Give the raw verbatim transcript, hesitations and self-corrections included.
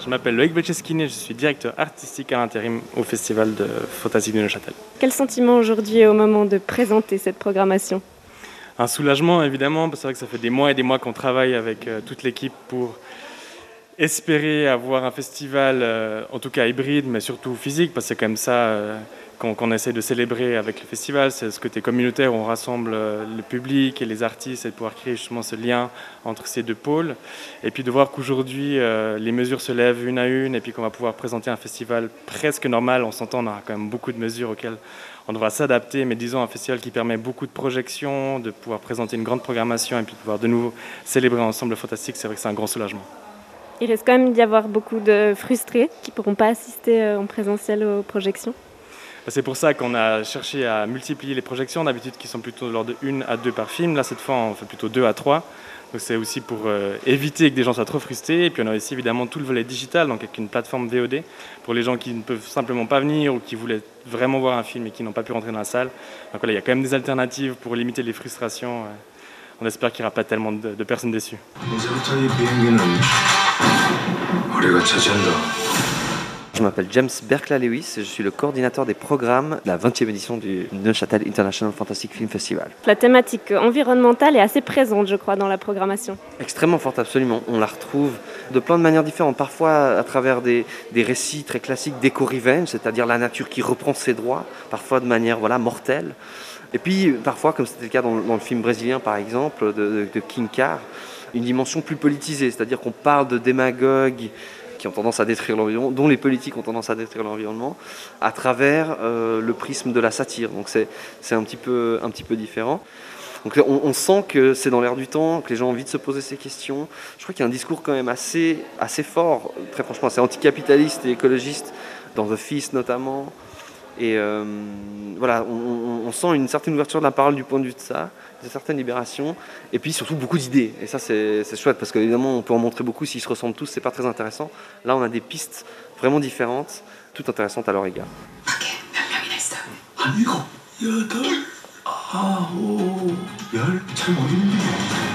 Je m'appelle Loïc Belcheskine et je suis directeur artistique à l'intérim au Festival de Fantastique de Neuchâtel. Quel sentiment aujourd'hui au moment de présenter cette programmation ? Un soulagement évidemment, parce que c'est vrai que ça fait des mois et des mois qu'on travaille avec euh, toute l'équipe pour espérer avoir un festival, euh, en tout cas hybride, mais surtout physique, parce que c'est quand même ça euh, qu'on, qu'on essaie de célébrer avec le festival, c'est ce côté communautaire où on rassemble euh, le public et les artistes et de pouvoir créer justement ce lien entre ces deux pôles. Et puis de voir qu'aujourd'hui, euh, les mesures se lèvent une à une et puis qu'on va pouvoir présenter un festival presque normal. On s'entend, on aura quand même beaucoup de mesures auxquelles on devra s'adapter, mais disons un festival qui permet beaucoup de projections, de pouvoir présenter une grande programmation et puis de pouvoir de nouveau célébrer ensemble le fantastique, c'est vrai que c'est un grand soulagement. Il risque quand même d'y avoir beaucoup de frustrés qui ne pourront pas assister en présentiel aux projections. C'est pour ça qu'on a cherché à multiplier les projections, d'habitude qui sont plutôt de l'ordre de une à deux par film. Là, cette fois, on fait plutôt deux à trois. Donc c'est aussi pour euh, éviter que des gens soient trop frustrés. Et puis on a aussi évidemment tout le volet digital, donc avec une plateforme V O D, pour les gens qui ne peuvent simplement pas venir ou qui voulaient vraiment voir un film et qui n'ont pas pu rentrer dans la salle. Donc voilà, il y a quand même des alternatives pour limiter les frustrations. On espère qu'il n'y aura pas tellement de, de personnes déçues. Je m'appelle James Berkla-Lewis et je suis le coordinateur des programmes de la vingtième édition du Neuchâtel International Fantastic Film Festival. La thématique environnementale est assez présente, je crois, dans la programmation. Extrêmement forte, absolument. On la retrouve de plein de manières différentes, parfois à travers des, des récits très classiques d'éco-revenge, c'est-à-dire la nature qui reprend ses droits, parfois de manière voilà, mortelle. Et puis parfois, comme c'était le cas dans, dans le film brésilien par exemple, de, de, de King Car, une dimension plus politisée, c'est-à-dire qu'on parle de démagogues qui ont tendance à détruire l'environnement, dont les politiques ont tendance à détruire l'environnement, à travers euh, le prisme de la satire. Donc c'est, c'est un petit peu, un petit peu différent. Donc on, on sent que c'est dans l'air du temps, que les gens ont envie de se poser ces questions. Je crois qu'il y a un discours quand même assez, assez fort, très franchement, assez anticapitaliste et écologiste, dans The Feast notamment. Et euh, voilà, on, on, on sent une certaine ouverture de la parole du point de vue de ça, une certaine libération, et puis surtout beaucoup d'idées. Et ça, c'est, c'est chouette, parce qu'évidemment, on peut en montrer beaucoup. S'ils se ressemblent tous, c'est pas très intéressant. Là, on a des pistes vraiment différentes, toutes intéressantes à leur égard. 아니고 여덟 아홉 열 참 어린데